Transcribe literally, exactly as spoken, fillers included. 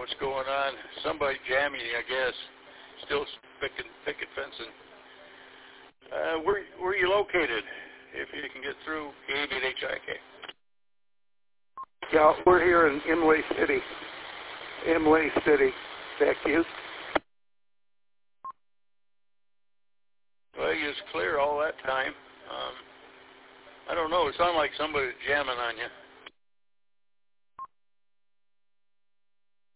what's going on. Somebody jamming, I guess. Still picking, picking fencing. Uh, where, where are you located? If you can get through K eighty-eight H I K. Yeah, we're here in Imlay City. Imlay City. Back to you. Well, you was clear all that time. Um, I don't know. It sounded like somebody was jamming on you.